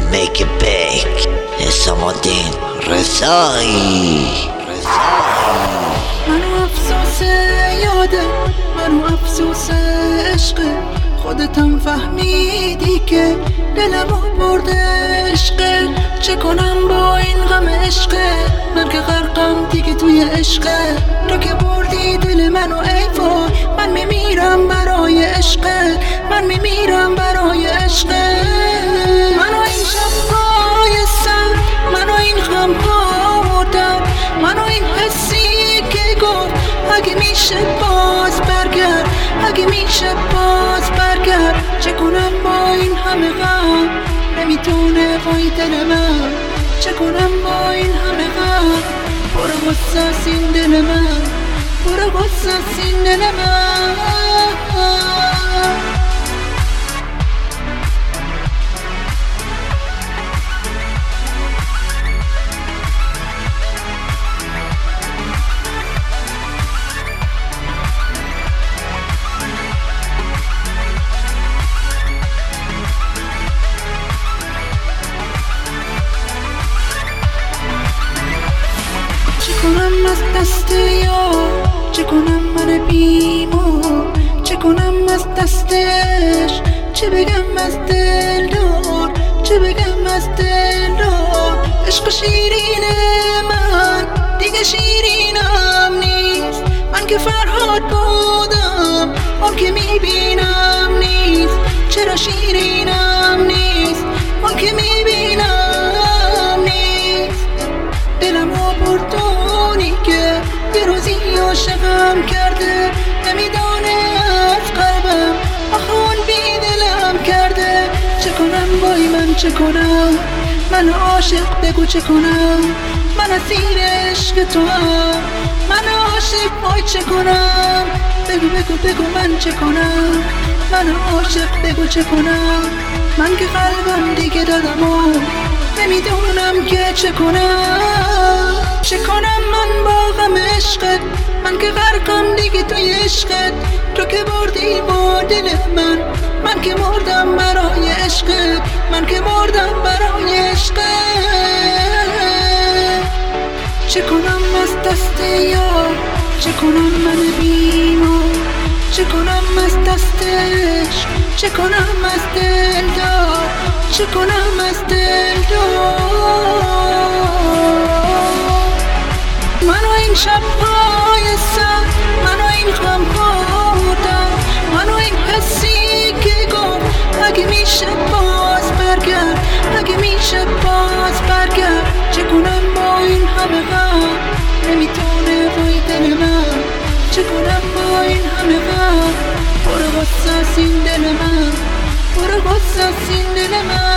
make it big. حسام الدین رضایی. منو افسوس یاده، منو افسوس عشق، خودتم فهمیدی که دلمو برده عشق. چه کنم با این غم عشق، من که غرقم دیگه توی عشق. تو که بردی دل منو ای وای، من میمیرم برای عشق، من میمیرم برای عشق. منو این شب‌های سر، منو این غم‌ها مردم، منو این حسی که گفت اگه میشه باز برگرد، اگه میشه باز برگرد. چه کنم با این همه غم، نمیتونه وای دل من. چه کنم با این همه غم، برو غصه از این دل من، برو غصه از این دل من. چه کنم از دست یار، چه کنم من بیمار، چه کنم از دستش، چه بگم از دلدار، چه بگم از دلدار. عشق شیرین من دیگه شیرینم نیست، من که فرهاد بودم اون که میبینم نیست. چرا شیرینم نیست، اون که میبینم نیست. دلمو بردونی که یه روزی عاشقم کرده، نمیدانه از قلبم آخه اون بی دلم کرده. چه کنم بای من، چه کنم من عاشق، بگو چه کنم من اسیر عشق تو هم، من عاشق وای چه کنم. بگو بگو بگو من چه کنم من عاشق، بگو چه کنم من که قلبم دیگه دادم و نمیدونم که چه کنم. چه کنم من با غم عشقت، من که غرقم دیگه توی عشقت. تو که بردی با دل من، من که مردم برای عشقت، من که مردم برای عشقت. چه کنم از دست یار، چه کنم من بیمار، چه کنم از دستش، چه کنم از دلدار، چه کنم از دلدار. منو این شب‌های سر، منو این غم‌ها مردم، منو این حسی که گفت اگه میشه باز برگرد، اگه میشه باز برگرد. چه کنم با این همه غم، نمیتونه وای دل من. چه کنم با این همه غم، برو غصه از این دل من، برو غصه از این دل من.